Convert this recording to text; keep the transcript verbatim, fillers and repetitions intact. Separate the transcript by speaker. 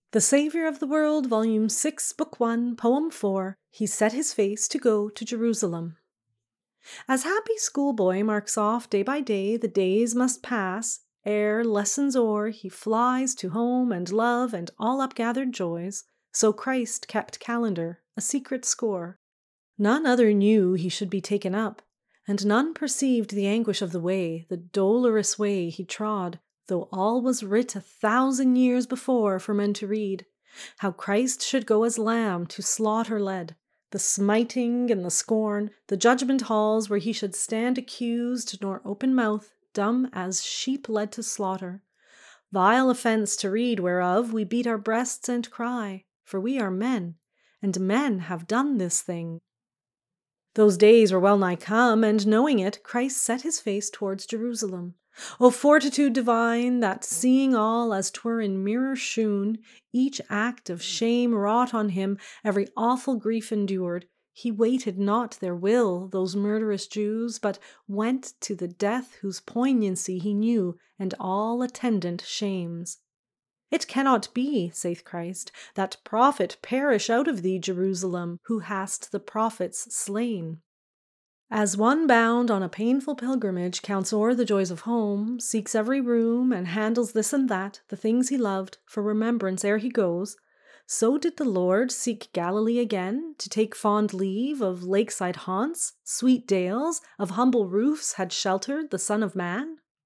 Speaker 1: The Saviour of the World, Volume six, Book one, Poem four, He set his face to go to Jerusalem. As happy schoolboy marks off day by day the days must pass, ere, lessons o'er, he flies to home and love and all upgathered joys, so Christ kept calendar, a secret score. None other knew he should be taken up, and none perceived the anguish of the way, the dolorous way he trod, though all was writ a thousand years before for men to read, how Christ should go as lamb to slaughter led, the smiting and the scorn, the judgment halls where he should stand accused, nor open mouth, dumb as sheep led to slaughter. Vile offence to read whereof we beat our breasts and cry, for we are men, and men have done this thing. Those days were well nigh come, and knowing it, Christ set his face towards Jerusalem. O fortitude divine, that seeing all as 'twere in mirror shewn, each act of shame wrought on him, every awful grief endured, he waited not their will, those murderous Jews, but went to the death whose poignancy he knew, and all attendant shames. It cannot be, saith Christ, that prophet perish out of thee, Jerusalem, who hast the prophets slain. As one bound on a painful pilgrimage counts o'er the joys of home, seeks every room, and handles this and that, the things he loved, for remembrance ere he goes, so did the Lord seek Galilee again, to take fond leave of lakeside haunts, sweet dales, of humble roofs had sheltered the Son of Man.